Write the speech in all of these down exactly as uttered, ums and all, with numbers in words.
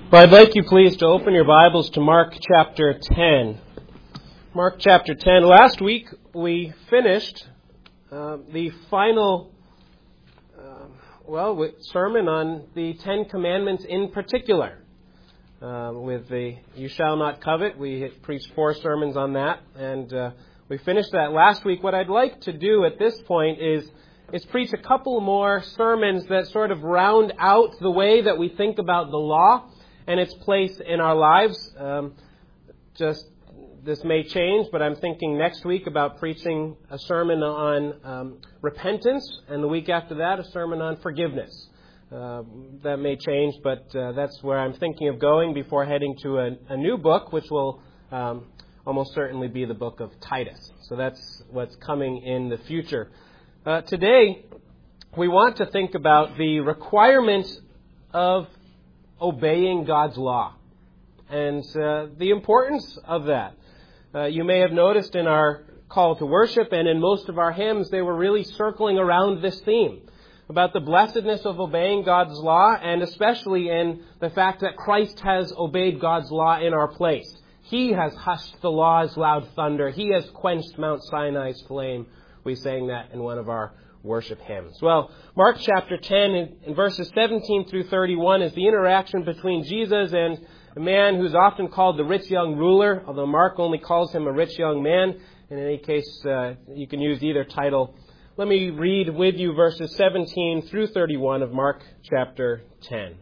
Well, I'd like you please to open your Bibles to Mark chapter ten. Mark chapter ten. Last week we finished uh, the final, uh, well, sermon on the Ten Commandments in particular. Uh, with the You Shall Not Covet, we preached four sermons on that, and uh, we finished that last week. What I'd like to do at this point is is preach a couple more sermons that sort of round out the way that we think about the law and its place in our lives. Um, just this may change, but I'm thinking next week about preaching a sermon on um, repentance, and the week after that a sermon on forgiveness. Uh, that may change, but uh, that's where I'm thinking of going before heading to a, a new book, which will um, almost certainly be the book of Titus. So that's what's coming in the future. Uh, today, we want to think about the requirement of obeying God's law and uh, the importance of that. Uh, you may have noticed in our call to worship and in most of our hymns, they were really circling around this theme about the blessedness of obeying God's law, and especially in the fact that Christ has obeyed God's law in our place. He has hushed the law's loud thunder. He has quenched Mount Sinai's flame. We sang that in one of our worship hymns. Well, Mark chapter ten, in, in verses seventeen through thirty-one, is the interaction between Jesus and a man who's often called the rich young ruler, although Mark only calls him a rich young man. In any case, uh, you can use either title. Let me read with you verses seventeen through thirty-one of Mark chapter ten.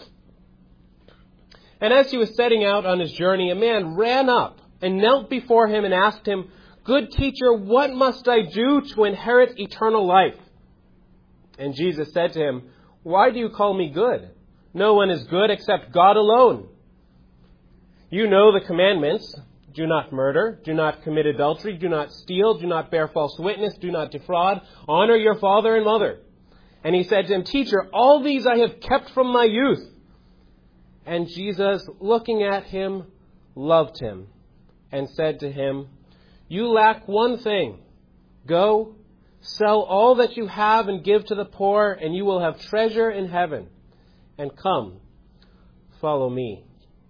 And as he was setting out on his journey, a man ran up and knelt before him and asked him, "Good teacher, what must I do to inherit eternal life?" And Jesus said to him, "Why do you call me good? No one is good except God alone. You know the commandments. Do not murder. Do not commit adultery. Do not steal. Do not bear false witness. Do not defraud. Honor your father and mother." And he said to him, "Teacher, all these I have kept from my youth." And Jesus, looking at him, loved him and said to him, "You lack one thing. Go, sell all that you have and give to the poor, and you will have treasure in heaven. And come, follow me."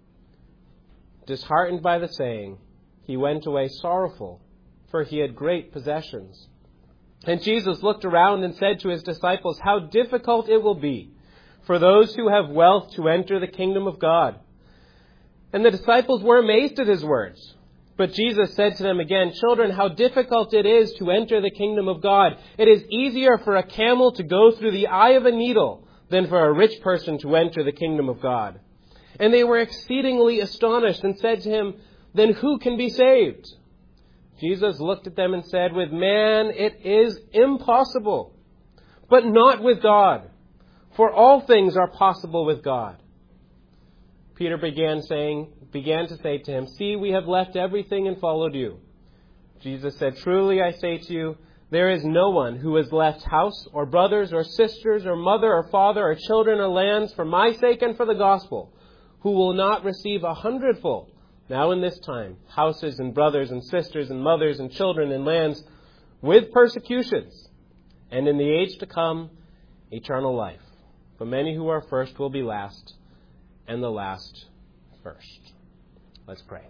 Disheartened by the saying, he went away sorrowful, for he had great possessions. And Jesus looked around and said to his disciples, "How difficult it will be for those who have wealth to enter the kingdom of God." And the disciples were amazed at his words. But Jesus said to them again, "Children, how difficult it is to enter the kingdom of God. It is easier for a camel to go through the eye of a needle than for a rich person to enter the kingdom of God." And they were exceedingly astonished and said to him, "Then who can be saved?" Jesus looked at them and said, "With man it is impossible, but not with God. For all things are possible with God." Peter began saying, began to say to him, "See, we have left everything and followed you." Jesus said, "Truly I say to you, there is no one who has left house or brothers or sisters or mother or father or children or lands for my sake and for the gospel, who will not receive a hundredfold now in this time, houses and brothers and sisters and mothers and children and lands, with persecutions, and in the age to come, eternal life. But many who are first will be last, and the last first." Let's pray.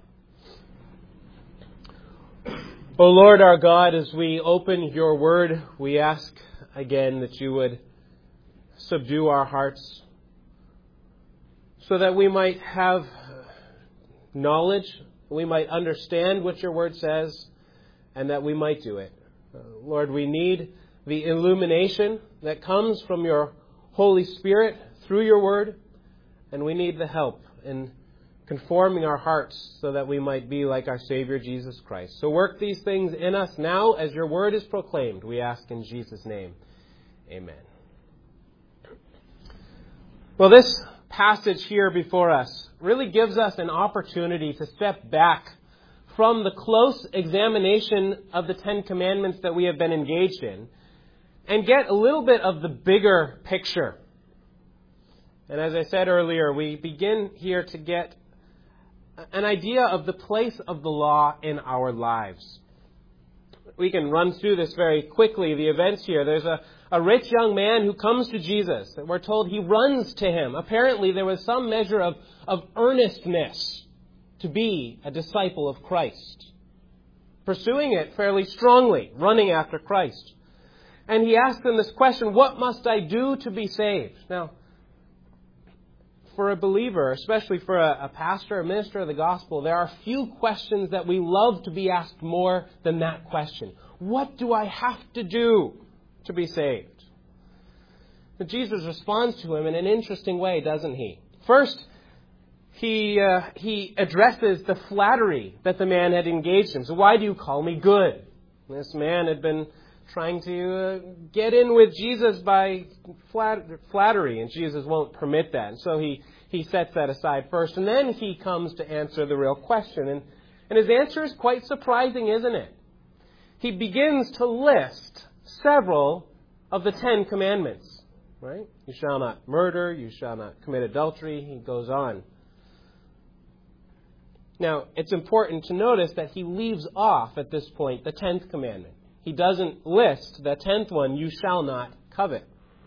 O Lord our God, as we open your word, we ask again that you would subdue our hearts so that we might have knowledge, we might understand what your word says, and that we might do it. Uh, Lord, we need the illumination that comes from your Holy Spirit through your word, and we need the help in conforming our hearts so that we might be like our Savior Jesus Christ. So work these things in us now as your word is proclaimed. We ask in Jesus' name. Amen. Well, this passage here before us really gives us an opportunity to step back from the close examination of the Ten Commandments that we have been engaged in and get a little bit of the bigger picture. And as I said earlier, we begin here to get an idea of the place of the law in our lives. We can run through this very quickly, the events here. There's a, a rich young man who comes to Jesus. We're told he runs to him. Apparently there was some measure of, of earnestness to be a disciple of Christ. Pursuing it fairly strongly, running after Christ. And he asks him this question, what must I do to be saved? Now, for a believer, especially for a, a pastor, a minister of the gospel, there are few questions that we love to be asked more than that question. What do I have to do to be saved? But Jesus responds to him in an interesting way, doesn't he? First, he uh, he addresses the flattery that the man had engaged him. So why do you call me good? This man had been trying to uh, get in with Jesus by flat, flattery, and Jesus won't permit that. And so he, he sets that aside first, and then he comes to answer the real question. And, and his answer is quite surprising, isn't it? He begins to list several of the Ten Commandments, right? You shall not murder, you shall not commit adultery. He goes on. Now, it's important to notice that he leaves off at this point the tenth commandment. He doesn't list the tenth one, you shall not covet.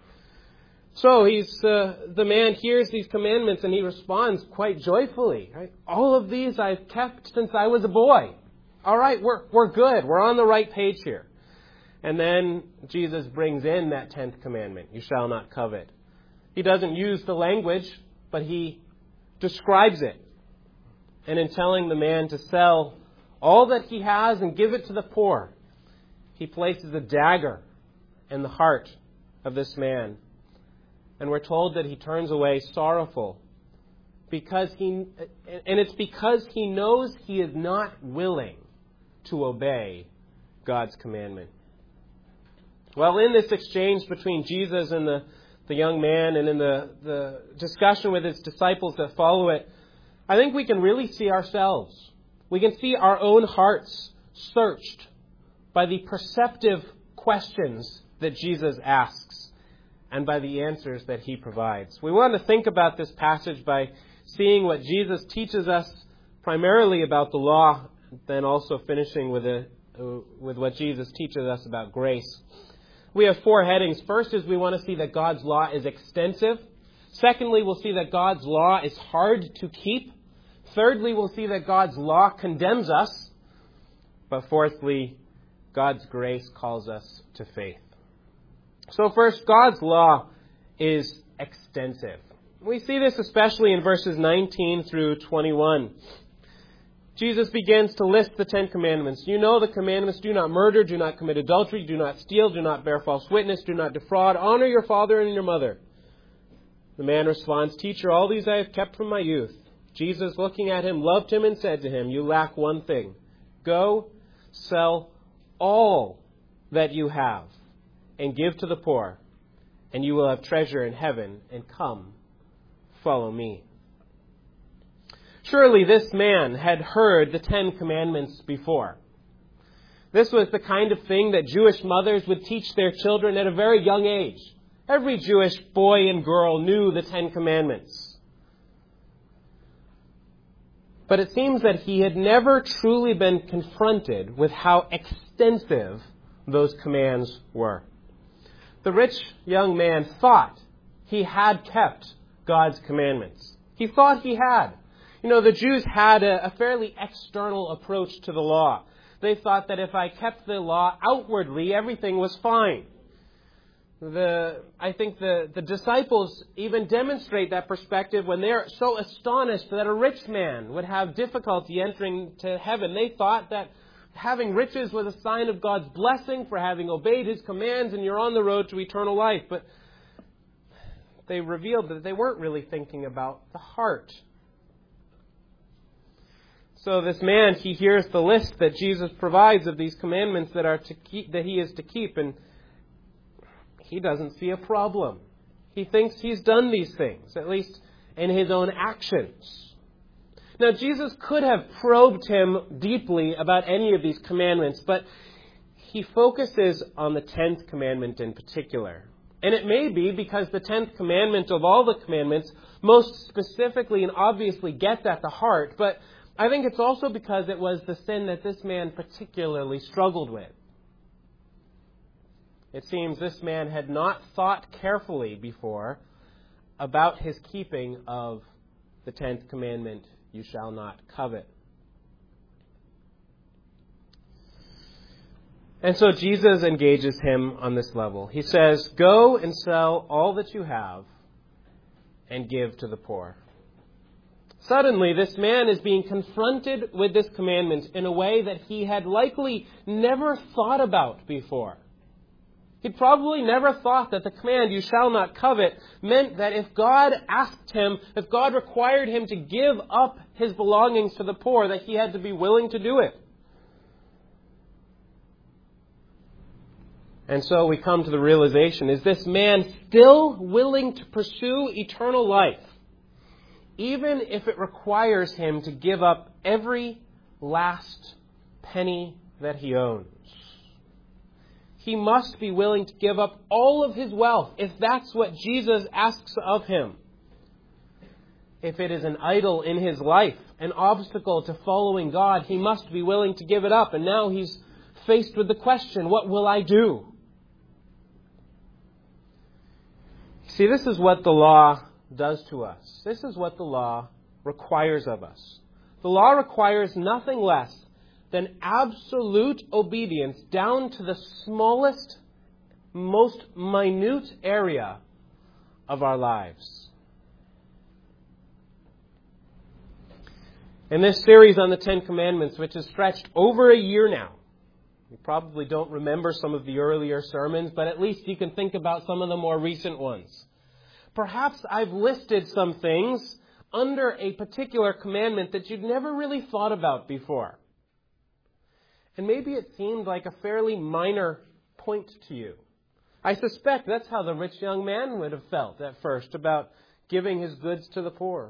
So he's uh, the man hears these commandments and he responds quite joyfully. Right? All of these I've kept since I was a boy. All right, we're we're good. We're on the right page here. And then Jesus brings in that tenth commandment, you shall not covet. He doesn't use the language, but he describes it. And in telling the man to sell all that he has and give it to the poor, he places a dagger in the heart of this man. And we're told that he turns away sorrowful. Because he, and it's because he knows he is not willing to obey God's commandment. Well, in this exchange between Jesus and the, the young man, and in the, the discussion with his disciples that follow it, I think we can really see ourselves. We can see our own hearts searched by the perceptive questions that Jesus asks and by the answers that he provides. We want to think about this passage by seeing what Jesus teaches us primarily about the law, then also finishing with, a, with what Jesus teaches us about grace. We have four headings. First is we want to see that God's law is extensive. Secondly, we'll see that God's law is hard to keep. Thirdly, we'll see that God's law condemns us. But fourthly, God's grace calls us to faith. So first, God's law is extensive. We see this especially in verses nineteen through twenty-one. Jesus begins to list the Ten Commandments. You know the commandments: do not murder, do not commit adultery, do not steal, do not bear false witness, do not defraud, honor your father and your mother. The man responds, Teacher, all these I have kept from my youth. Jesus, looking at him, loved him and said to him, You lack one thing. Go, sell all that you have and give to the poor, and you will have treasure in heaven, and come, follow me. Surely this man had heard the Ten Commandments before. This was the kind of thing that Jewish mothers would teach their children at a very young age. Every Jewish boy and girl knew the Ten Commandments. But it seems that he had never truly been confronted with how extensive those commands were. The rich young man thought he had kept God's commandments. He thought he had. You know, the Jews had a, a fairly external approach to the law. They thought that if I kept the law outwardly, everything was fine. The, I think the, the disciples even demonstrate that perspective when they're so astonished that a rich man would have difficulty entering to heaven. They thought that having riches was a sign of God's blessing for having obeyed His commands, and you're on the road to eternal life. But they revealed that they weren't really thinking about the heart. So this man, he hears the list that Jesus provides of these commandments that are to keep, that he is to keep, and he doesn't see a problem. He thinks he's done these things, at least in his own actions. Now, Jesus could have probed him deeply about any of these commandments, but he focuses on the tenth commandment in particular. And it may be because the tenth commandment of all the commandments most specifically and obviously gets at the heart, but I think it's also because it was the sin that this man particularly struggled with. It seems this man had not thought carefully before about his keeping of the tenth commandment, you shall not covet. And so Jesus engages him on this level. He says, go and sell all that you have and give to the poor. Suddenly, this man is being confronted with this commandment in a way that he had likely never thought about before. He'd probably never thought that the command, you shall not covet, meant that if God asked him, if God required him to give up his belongings to the poor, that he had to be willing to do it. And so we come to the realization, is this man still willing to pursue eternal life, even if it requires him to give up every last penny that he owns? He must be willing to give up all of his wealth if that's what Jesus asks of him. If it is an idol in his life, an obstacle to following God, he must be willing to give it up. And now he's faced with the question, what will I do? See, this is what the law does to us. This is what the law requires of us. The law requires nothing less than absolute obedience down to the smallest, most minute area of our lives. In this series on the Ten Commandments, which has stretched over a year now, you probably don't remember some of the earlier sermons, but at least you can think about some of the more recent ones. Perhaps I've listed some things under a particular commandment that you'd never really thought about before. And maybe it seemed like a fairly minor point to you. I suspect that's how the rich young man would have felt at first about giving his goods to the poor.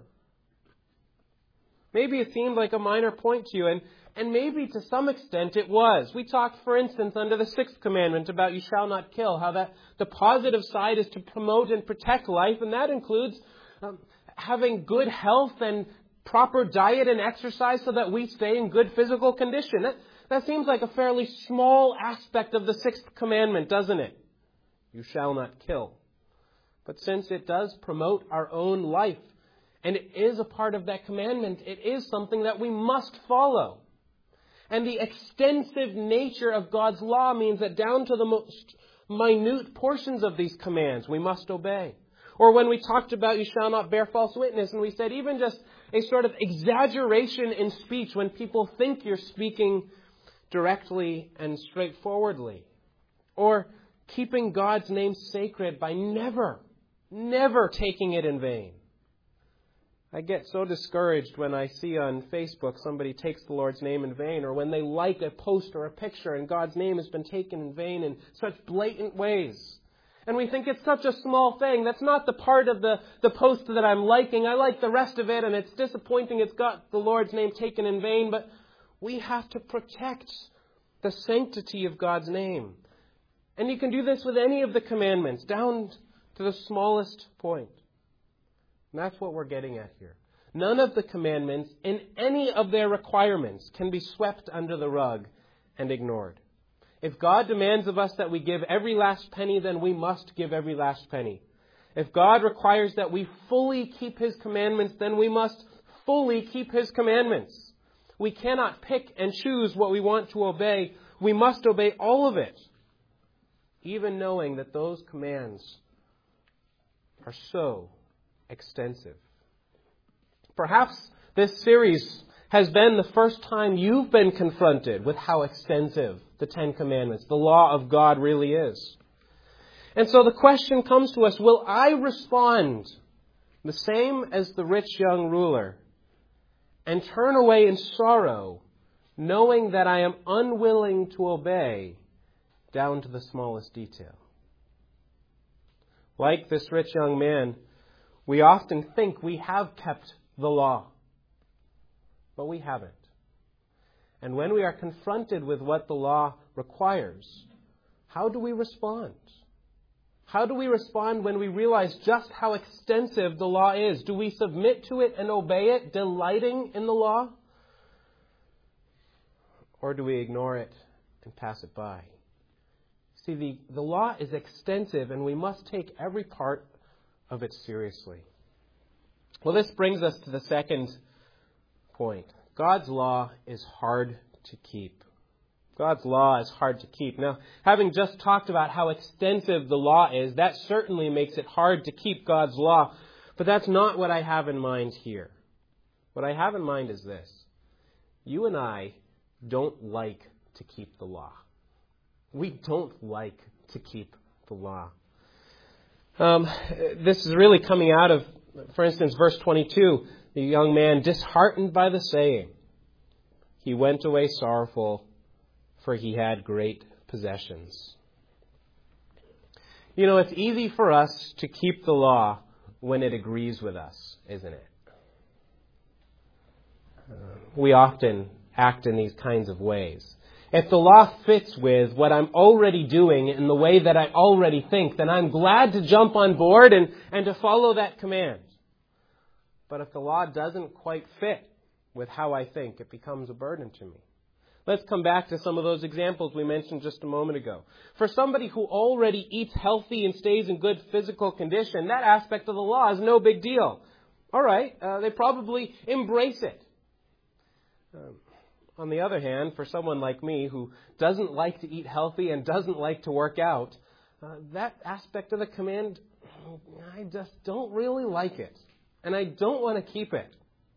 Maybe it seemed like a minor point to you, and, and maybe to some extent it was. We talked, for instance, under the sixth commandment about you shall not kill, how that the positive side is to promote and protect life, and that includes um, having good health and proper diet and exercise so that we stay in good physical condition. That, that seems like a fairly small aspect of the sixth commandment, doesn't it? You shall not kill. But since it does promote our own life, and it is a part of that commandment, it is something that we must follow. And the extensive nature of God's law means that down to the most minute portions of these commands we must obey. Or when we talked about you shall not bear false witness, and we said even just a sort of exaggeration in speech when people think you're speaking directly and straightforwardly. Or keeping God's name sacred by never, never taking it in vain. I get so discouraged when I see on Facebook somebody takes the Lord's name in vain, or when they like a post or a picture and God's name has been taken in vain in such blatant ways. And we think it's such a small thing. That's not the part of the, the post that I'm liking. I like the rest of it, and it's disappointing it's got the Lord's name taken in vain. But we have to protect the sanctity of God's name. And you can do this with any of the commandments, down to the smallest point. And that's what we're getting at here. None of the commandments in any of their requirements can be swept under the rug and ignored. If God demands of us that we give every last penny, then we must give every last penny. If God requires that we fully keep His commandments, then we must fully keep His commandments. We cannot pick and choose what we want to obey. We must obey all of it, even knowing that those commands are so extensive. Perhaps this series has been the first time you've been confronted with how extensive the Ten Commandments, the law of God, really is. And so the question comes to us, will I respond the same as the rich young ruler and turn away in sorrow, knowing that I am unwilling to obey down to the smallest detail? Like this rich young man, we often think we have kept the law, but we haven't. And when we are confronted with what the law requires, how do we respond? How do we respond when we realize just how extensive the law is? Do we submit to it and obey it, delighting in the law? Or do we ignore it and pass it by? See, the, the law is extensive, and we must take every part of it seriously. Well, this brings us to the second point. God's law is hard to keep. God's law is hard to keep. Now, having just talked about how extensive the law is, that certainly makes it hard to keep God's law. But that's not what I have in mind here. What I have in mind is this. You and I don't like to keep the law. We don't like to keep the law. Um, this is really coming out of, for instance, verse twenty-two. The young man, disheartened by the saying, he went away sorrowful, for he had great possessions. You know, it's easy for us to keep the law when it agrees with us, isn't it? Uh, we often act in these kinds of ways. If the law fits with what I'm already doing in the way that I already think, then I'm glad to jump on board and, and to follow that command. But if the law doesn't quite fit with how I think, it becomes a burden to me. Let's come back to some of those examples we mentioned just a moment ago. For somebody who already eats healthy and stays in good physical condition, that aspect of the law is no big deal. All right, uh, they probably embrace it. Um, on the other hand, for someone like me who doesn't like to eat healthy and doesn't like to work out, uh, that aspect of the command, I just don't really like it. And I don't want to keep it.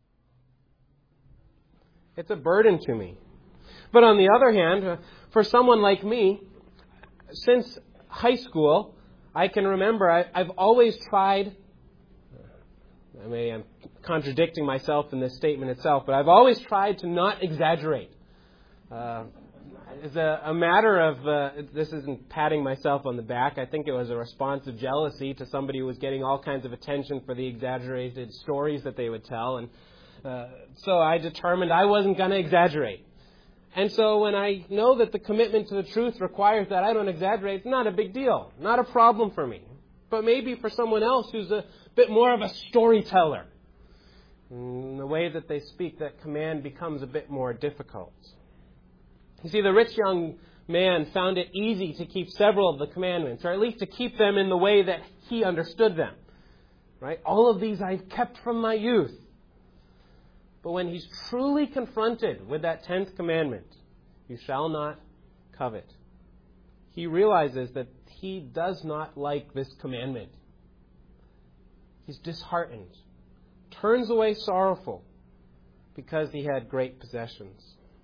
It's a burden to me. But on the other hand, uh, for someone like me, since high school, I can remember I, I've always tried, I may am contradicting myself in this statement itself, but I've always tried to not exaggerate. Uh, as a, a matter of, uh, this isn't patting myself on the back, I think it was a response of jealousy to somebody who was getting all kinds of attention for the exaggerated stories that they would tell. And uh, so I determined I wasn't going to exaggerate. And so when I know that the commitment to the truth requires that I don't exaggerate, it's not a big deal, not a problem for me. But maybe for someone else who's a bit more of a storyteller, in the way that they speak, that command becomes a bit more difficult. You see, the rich young man found it easy to keep several of the commandments, or at least to keep them in the way that he understood them. Right? All of these I've kept from my youth. But when he's truly confronted with that tenth commandment, you shall not covet, he realizes that he does not like this commandment. He's disheartened, turns away sorrowful, because he had great possessions.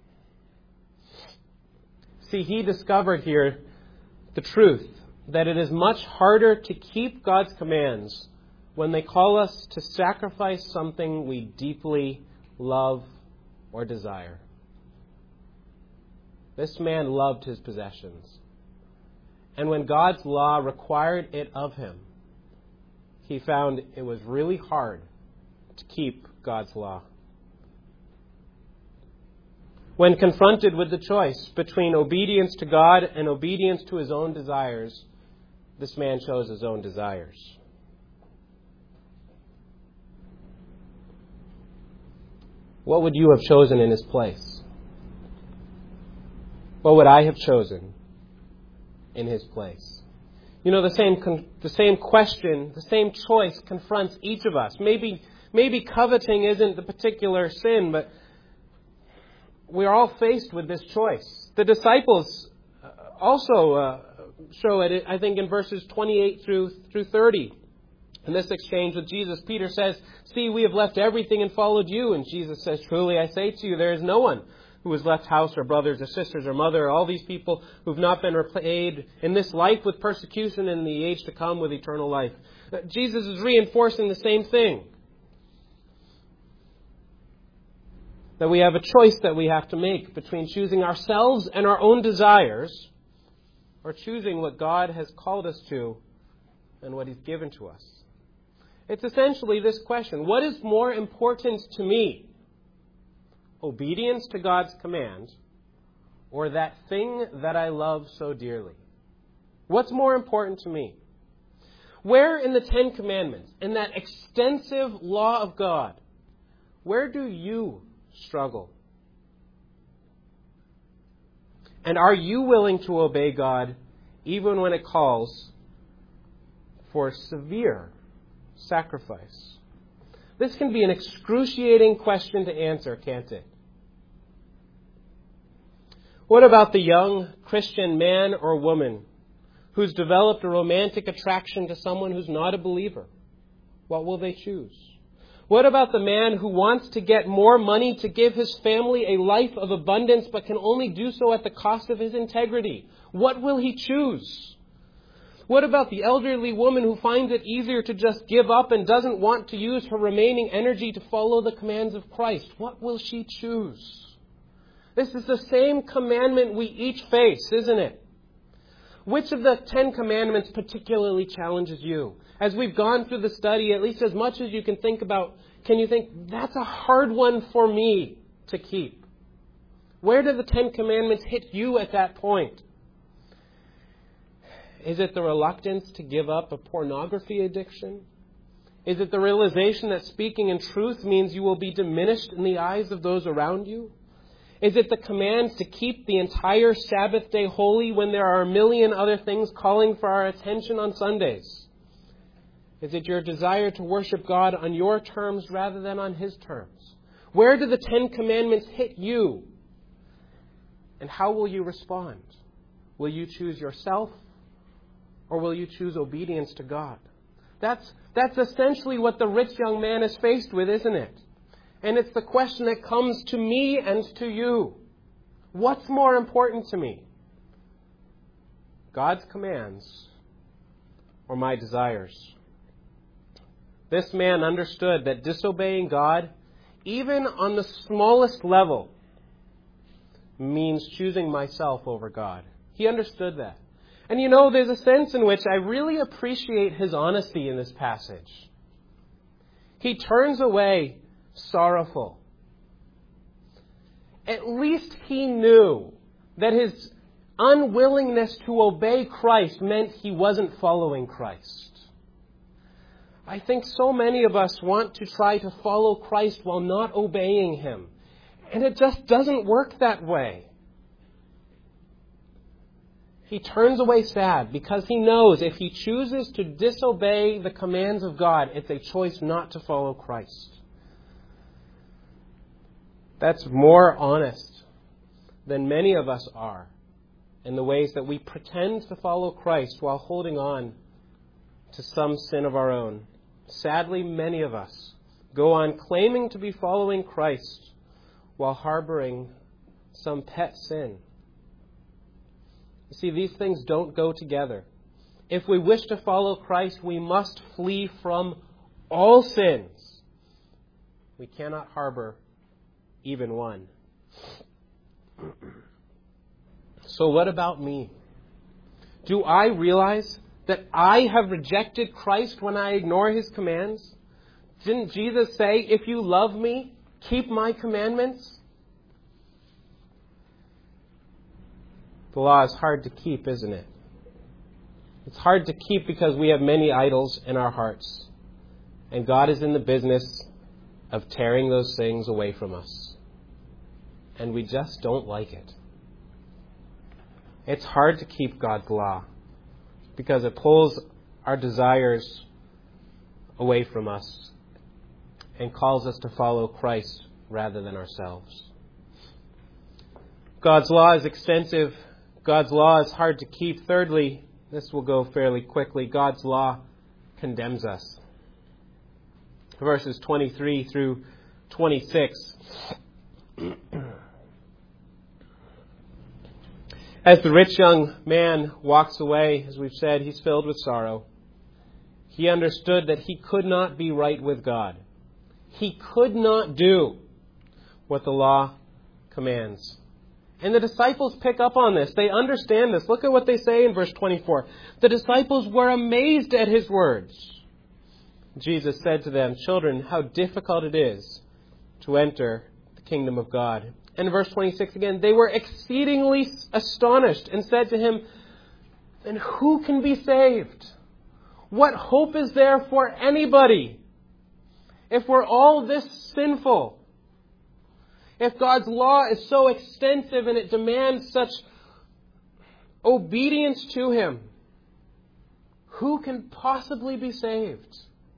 See, he discovered here the truth, that it is much harder to keep God's commands when they call us to sacrifice something we deeply love or desire. This man loved his possessions. And when God's law required it of him, he found it was really hard to keep God's law. When confronted with the choice between obedience to God and obedience to his own desires, this man chose his own desires. What would you have chosen in his place? What would I have chosen in his place? You know, the same con- the same question, the same choice confronts each of us. Maybe maybe coveting isn't the particular sin, but we are all faced with this choice. The disciples also uh, show it, I think, in verses twenty-eight through through thirty. In this exchange with Jesus, Peter says, "See, we have left everything and followed you." And Jesus says, "Truly I say to you, there is no one who has left house or brothers or sisters or mother, or all these people who've not been repaid in this life with persecution and in the age to come with eternal life." Jesus is reinforcing the same thing. That we have a choice that we have to make between choosing ourselves and our own desires, or choosing what God has called us to and what He's given to us. It's essentially this question: what is more important to me? Obedience to God's command, or that thing that I love so dearly? What's more important to me? Where in the Ten Commandments, in that extensive law of God, where do you struggle? And are you willing to obey God even when it calls for severe sacrifice? This can be an excruciating question to answer, can't it? What about the young Christian man or woman who's developed a romantic attraction to someone who's not a believer? What will they choose? What about the man who wants to get more money to give his family a life of abundance but can only do so at the cost of his integrity? What will he choose? What about the elderly woman who finds it easier to just give up and doesn't want to use her remaining energy to follow the commands of Christ? What will she choose? This is the same commandment we each face, isn't it? Which of the Ten Commandments particularly challenges you? As we've gone through the study, at least as much as you can think about, can you think, that's a hard one for me to keep? Where do the Ten Commandments hit you at that point? Is it the reluctance to give up a pornography addiction? Is it the realization that speaking in truth means you will be diminished in the eyes of those around you? Is it the command to keep the entire Sabbath day holy when there are a million other things calling for our attention on Sundays? Is it your desire to worship God on your terms rather than on His terms? Where do the Ten Commandments hit you? And how will you respond? Will you choose yourself, or will you choose obedience to God? That's, that's essentially what the rich young man is faced with, isn't it? And it's the question that comes to me and to you. What's more important to me? God's commands or my desires? This man understood that disobeying God, even on the smallest level, means choosing myself over God. He understood that. And you know, there's a sense in which I really appreciate his honesty in this passage. He turns away sorrowful. At least he knew that his unwillingness to obey Christ meant he wasn't following Christ. I think so many of us want to try to follow Christ while not obeying Him. And it just doesn't work that way. He turns away sad because he knows if he chooses to disobey the commands of God, it's a choice not to follow Christ. That's more honest than many of us are in the ways that we pretend to follow Christ while holding on to some sin of our own. Sadly, many of us go on claiming to be following Christ while harboring some pet sin. You see, these things don't go together. If we wish to follow Christ, we must flee from all sins. We cannot harbor even one. So what about me? Do I realize that I have rejected Christ when I ignore His commands? Didn't Jesus say, if you love me, keep my commandments? The law is hard to keep, isn't it? It's hard to keep because we have many idols in our hearts. And God is in the business of tearing those things away from us. And we just don't like it. It's hard to keep God's law because it pulls our desires away from us and calls us to follow Christ rather than ourselves. God's law is extensive. God's law is hard to keep. Thirdly, this will go fairly quickly, God's law condemns us. Verses twenty-three through twenty-six. As the rich young man walks away, as we've said, he's filled with sorrow. He understood that he could not be right with God. He could not do what the law commands. And the disciples pick up on this. They understand this. Look at what they say in verse twenty-four. The disciples were amazed at His words. Jesus said to them, children, how difficult it is to enter the kingdom of God. And in verse twenty-six again, they were exceedingly astonished and said to Him, then who can be saved? What hope is there for anybody if we're all this sinful? If God's law is so extensive and it demands such obedience to Him, who can possibly be saved?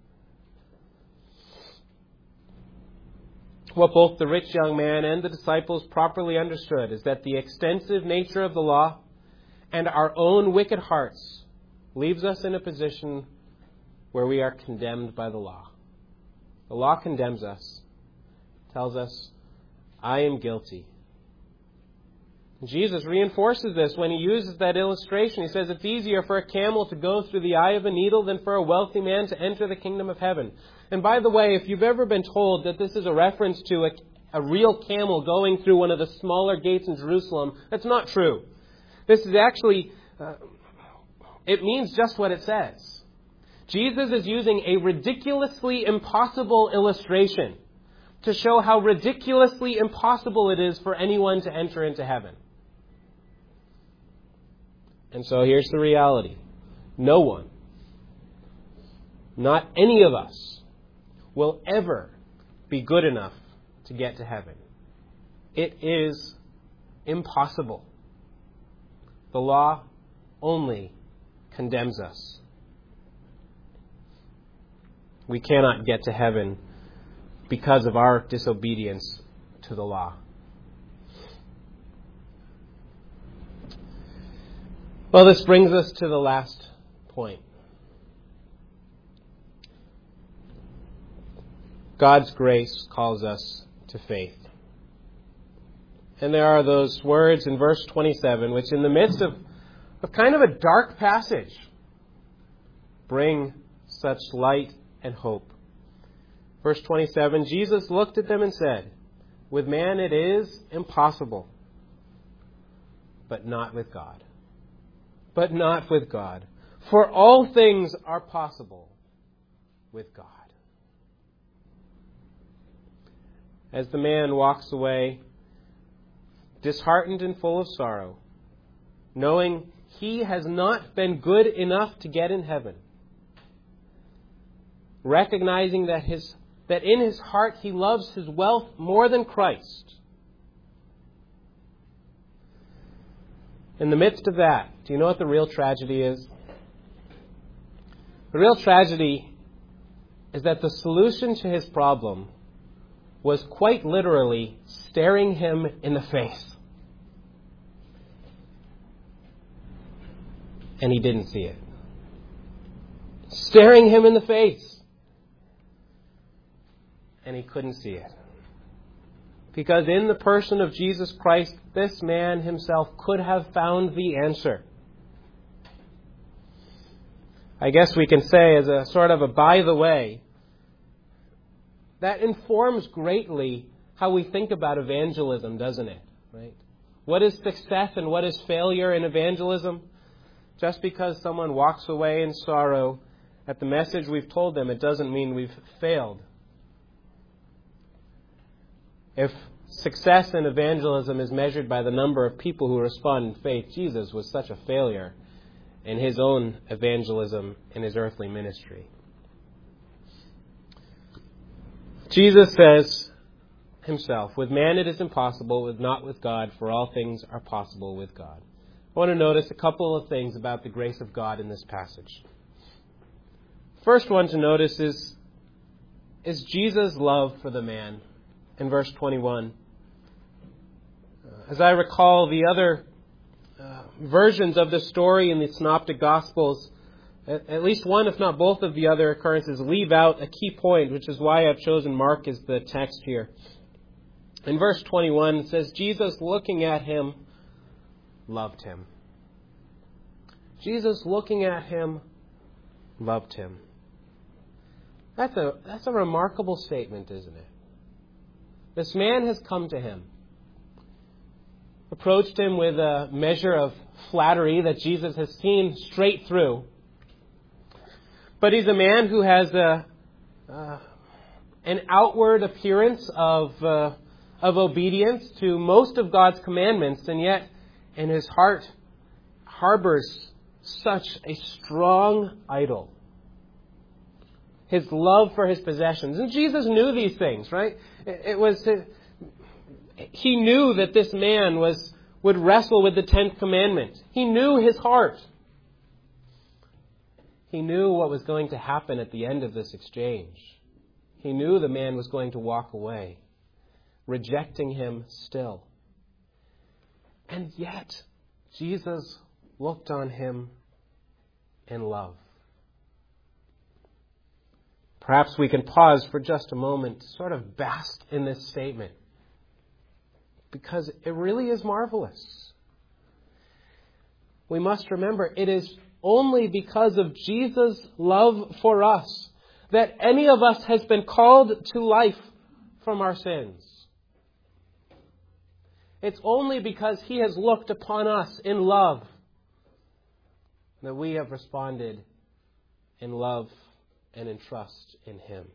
What both the rich young man and the disciples properly understood is that the extensive nature of the law and our own wicked hearts leaves us in a position where we are condemned by the law. The law condemns us, tells us, I am guilty. Jesus reinforces this when He uses that illustration. He says it's easier for a camel to go through the eye of a needle than for a wealthy man to enter the kingdom of heaven. And by the way, if you've ever been told that this is a reference to a, a real camel going through one of the smaller gates in Jerusalem, that's not true. This is actually, uh, it means just what it says. Jesus is using a ridiculously impossible illustration to show how ridiculously impossible it is for anyone to enter into heaven. And so here's the reality. No one, not any of us, will ever be good enough to get to heaven. It is impossible. The law only condemns us. We cannot get to heaven because of our disobedience to the law. Well, this brings us to the last point. God's grace calls us to faith. And there are those words in verse twenty-seven, which in the midst of, of kind of a dark passage, bring such light and hope. Verse twenty-seven, Jesus looked at them and said, with man it is impossible, but not with God. But not with God. For all things are possible with God. As the man walks away, disheartened and full of sorrow, knowing he has not been good enough to get in heaven, recognizing that his that in his heart he loves his wealth more than Christ. In the midst of that, do you know what the real tragedy is? The real tragedy is that the solution to his problem was quite literally staring him in the face. And he didn't see it. Staring him in the face. And he couldn't see it. Because in the person of Jesus Christ, this man himself could have found the answer. I guess we can say, as a sort of a by the way, that informs greatly how we think about evangelism, doesn't it? Right? What is success and what is failure in evangelism? Just because someone walks away in sorrow at the message we've told them, it doesn't mean we've failed. If success in evangelism is measured by the number of people who respond in faith, Jesus was such a failure in his own evangelism in his earthly ministry. Jesus says himself, with man it is impossible, but not with God, for all things are possible with God. I want to notice a couple of things about the grace of God in this passage. First one to notice is, is Jesus' love for the man in verse twenty-one. As I recall, the other uh, versions of the story in the Synoptic Gospels, at, at least one, if not both of the other occurrences, leave out a key point, which is why I've chosen Mark as the text here. In verse twenty-one, it says, Jesus, looking at him, loved him. Jesus, looking at him, loved him. That's a, that's a remarkable statement, isn't it? This man has come to him, approached him with a measure of flattery that Jesus has seen straight through. But he's a man who has a, uh, an outward appearance of, uh, of obedience to most of God's commandments, and yet in his heart harbors such a strong idol. His love for his possessions. And Jesus knew these things, right? It was, he knew that this man was, would wrestle with the tenth commandment. He knew his heart. He knew what was going to happen at the end of this exchange. He knew the man was going to walk away, rejecting him still. And yet, Jesus looked on him in love. Perhaps we can pause for just a moment to sort of bask in this statement, because it really is marvelous. We must remember, it is only because of Jesus' love for us that any of us has been called to life from our sins. It's only because He has looked upon us in love that we have responded in love and in trust in Him.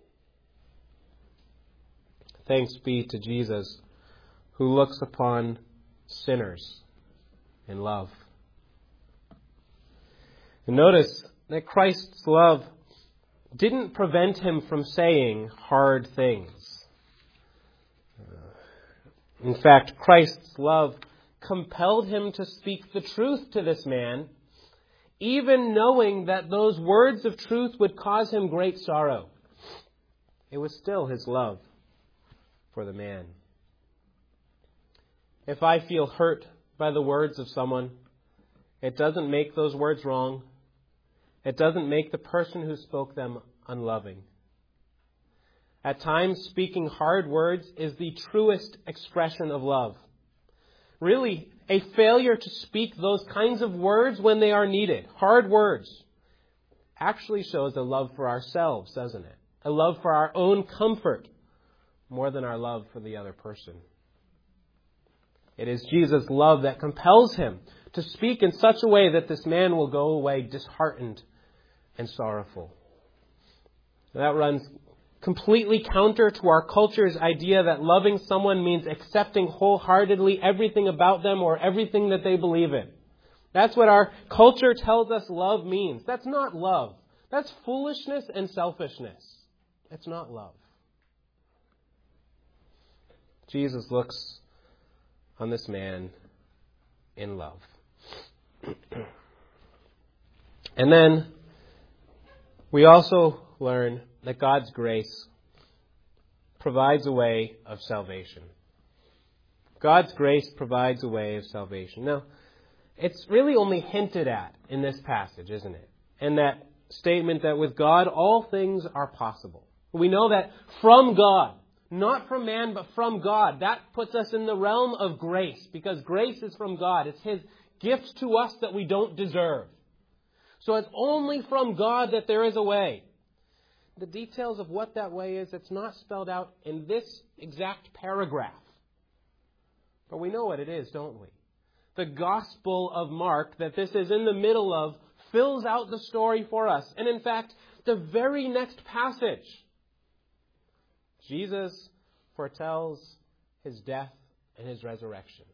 Thanks be to Jesus, who looks upon sinners in love. And notice that Christ's love didn't prevent Him from saying hard things. In fact, Christ's love compelled Him to speak the truth to this man, even knowing that those words of truth would cause him great sorrow. It was still His love for the man. If I feel hurt by the words of someone, it doesn't make those words wrong. It doesn't make the person who spoke them unloving. At times, speaking hard words is the truest expression of love. Really, a failure to speak those kinds of words when they are needed, hard words, actually shows a love for ourselves, doesn't it? A love for our own comfort more than our love for the other person. It is Jesus' love that compels Him to speak in such a way that this man will go away disheartened and sorrowful. That runs completely counter to our culture's idea that loving someone means accepting wholeheartedly everything about them or everything that they believe in. That's what our culture tells us love means. That's not love. That's foolishness and selfishness. It's not love. Jesus looks on this man in love. And then we also learn that God's grace provides a way of salvation. God's grace provides a way of salvation. Now, it's really only hinted at in this passage, isn't it? And that statement that with God all things are possible. We know that from God, not from man, but from God. That puts us in the realm of grace, because grace is from God. It's His gift to us that we don't deserve. So it's only from God that there is a way. The details of what that way is, it's not spelled out in this exact paragraph. But we know what it is, don't we? The Gospel of Mark, that this is in the middle of, fills out the story for us. And in fact, the very next passage, Jesus foretells His death and His resurrection.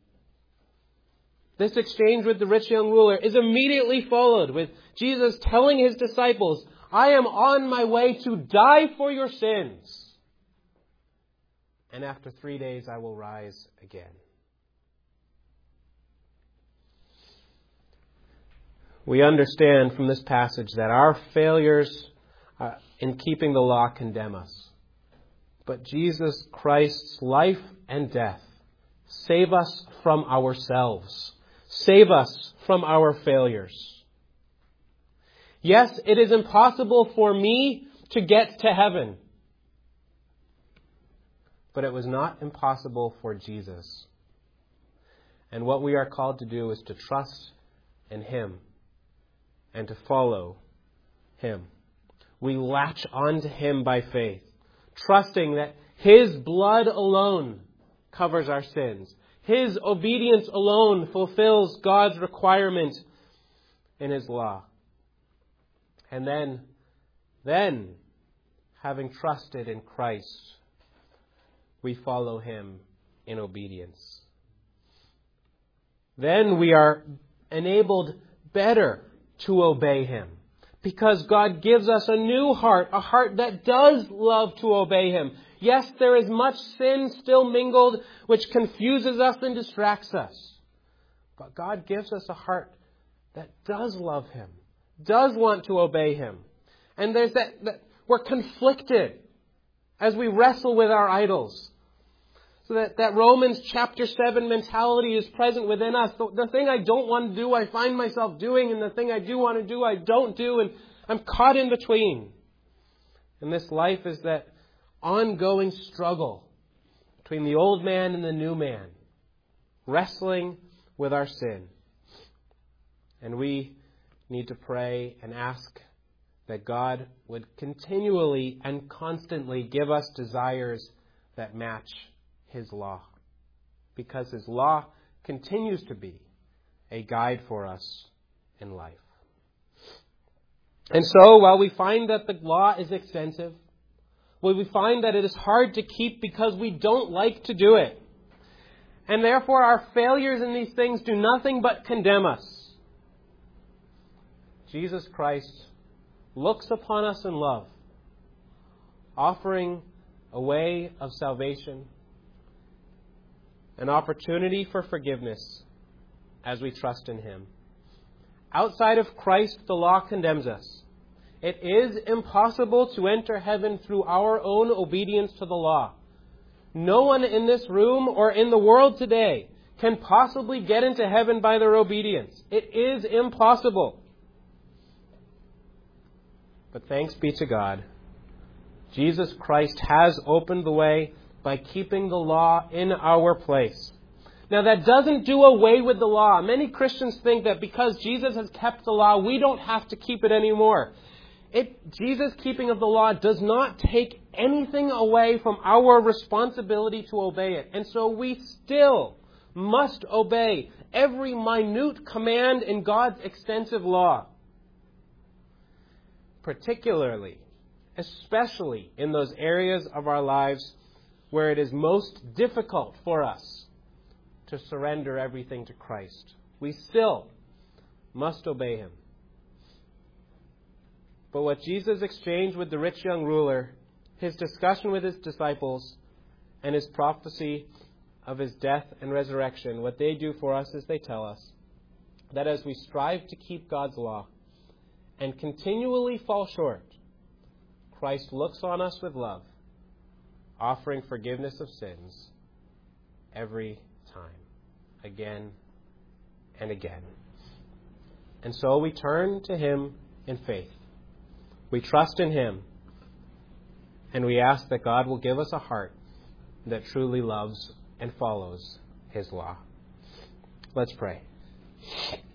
This exchange with the rich young ruler is immediately followed with Jesus telling His disciples, I am on my way to die for your sins. And after three days I will rise again. We understand from this passage that our failures uh, in keeping the law condemn us. But Jesus Christ's life and death save us from ourselves. Save us from our failures. Yes, it is impossible for me to get to heaven. But it was not impossible for Jesus. And what we are called to do is to trust in Him and to follow Him. We latch onto Him by faith, trusting that His blood alone covers our sins. His obedience alone fulfills God's requirement in His law. And then, then, having trusted in Christ, we follow Him in obedience. Then we are enabled better to obey Him, Because God gives us a new heart, a heart that does love to obey Him. Yes, there is much sin still mingled which confuses us and distracts us. But God gives us a heart that does love Him, does want to obey Him. And there's that, that we're conflicted as we wrestle with our idols. So that, that Romans chapter seven mentality is present within us. The, the thing I don't want to do, I find myself doing, and the thing I do want to do, I don't do, and I'm caught in between. And this life is that ongoing struggle between the old man and the new man, wrestling with our sin. And we need to pray and ask that God would continually and constantly give us desires that match His law, because His law continues to be a guide for us in life. And so, while we find that the law is extensive, while we find that it is hard to keep because we don't like to do it, and therefore our failures in these things do nothing but condemn us, Jesus Christ looks upon us in love, offering a way of salvation, an opportunity for forgiveness as we trust in Him. Outside of Christ, the law condemns us. It is impossible to enter heaven through our own obedience to the law. No one in this room or in the world today can possibly get into heaven by their obedience. It is impossible. But thanks be to God, Jesus Christ has opened the way by keeping the law in our place. Now, that doesn't do away with the law. Many Christians think that because Jesus has kept the law, we don't have to keep it anymore. It, Jesus' keeping of the law does not take anything away from our responsibility to obey it. And so we still must obey every minute command in God's extensive law. Particularly, especially in those areas of our lives where it is most difficult for us to surrender everything to Christ. We still must obey Him. But what Jesus exchanged with the rich young ruler, His discussion with His disciples, and His prophecy of His death and resurrection, what they do for us is they tell us that as we strive to keep God's law and continually fall short, Christ looks on us with love, offering forgiveness of sins every time, again and again. And so we turn to Him in faith. We trust in Him, and we ask that God will give us a heart that truly loves and follows His law. Let's pray.